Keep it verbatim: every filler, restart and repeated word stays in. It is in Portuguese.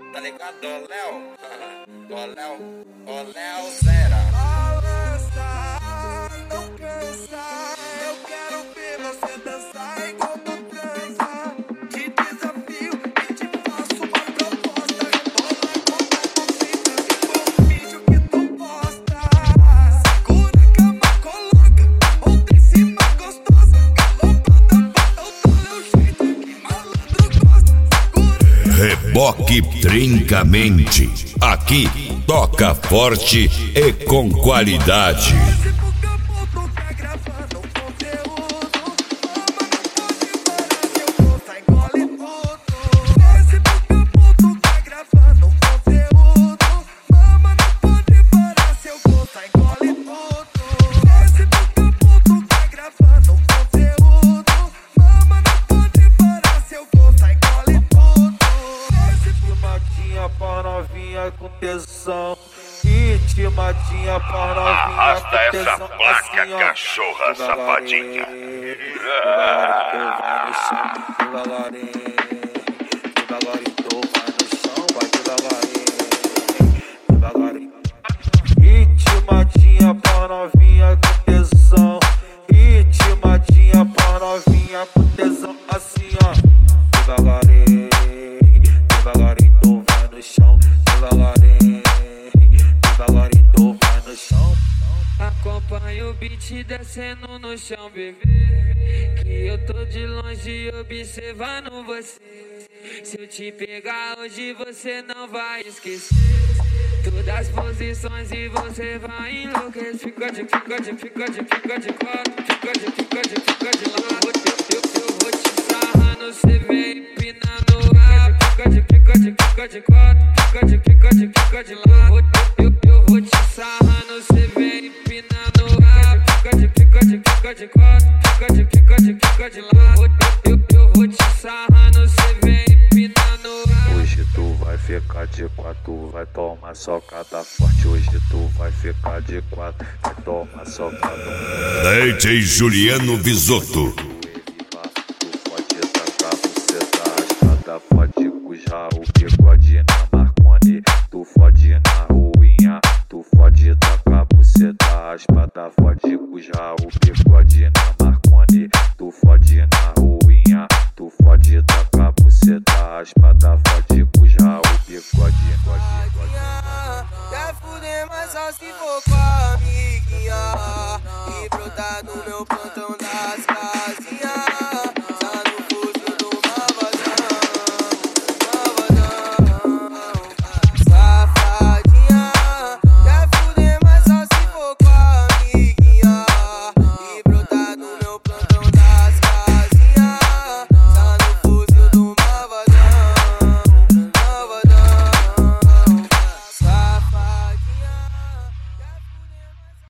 Tá ligado, ô Léo? Ô Léo, ô Léo Zera. Balança, não cansa. Eu quero ver você dançar enquanto transa. Te desafio e te faço uma proposta. Rebola como movimenta igual o vídeo que tu posta. Segura a cama, coloca outra em cima gostosa. Galopada pra o dole é o jeito que malandro gosta. Segura. Reboque Trincamente. Aqui toca forte e com qualidade. Esse Pokémon tá gravando um conteúdo. Mama não pode parar seu gosto, engole tudo. Esse Pokémon tá gravando um conteúdo. Mama não pode parar seu gosto, engole tudo. Esse Timadinha pra novinha com tesão. Intimadinha pra novinha. Arrasta essa placa, assim, cachorra safadinha. Devagarinho, devagarinho, tu vai no chão, vai devagarinho, devagarinho. Intimadinha pra novinha com tesão. Intimadinha pra novinha com tesão, assim ó. Devagarinho, devagarinho, tu vai no chão, devagarinho. Devagarinho tu vai no chão. Acompanha o beat descendo no chão, bebê. Que eu tô de longe observando você. Se eu te pegar hoje você não vai esquecer todas as posições e você vai enlouquecer. Fica de, fica de, fica de, fica de quatro. Fica de, fica de, fica de lado. Eu, eu, eu vou te sarrando, cê vem empinando a. Fica de, fica de, fica de quatro. Fica de, fica de, fica de lado. Eu, eu vou te sarrando, cê vem empinando a. Fica de, fica de, fica de quatro. Fica de, fica de, fica de lado. Eu, eu vou te sarrando, cê vem empinando a. Hoje tu vai ficar de quatro, vai tomar socada forte. Hoje tu vai ficar de quatro, vai tomar socada. D J Juliano Visotto. Tu pode tacar, você tá arrastada, pode cujar o bigode.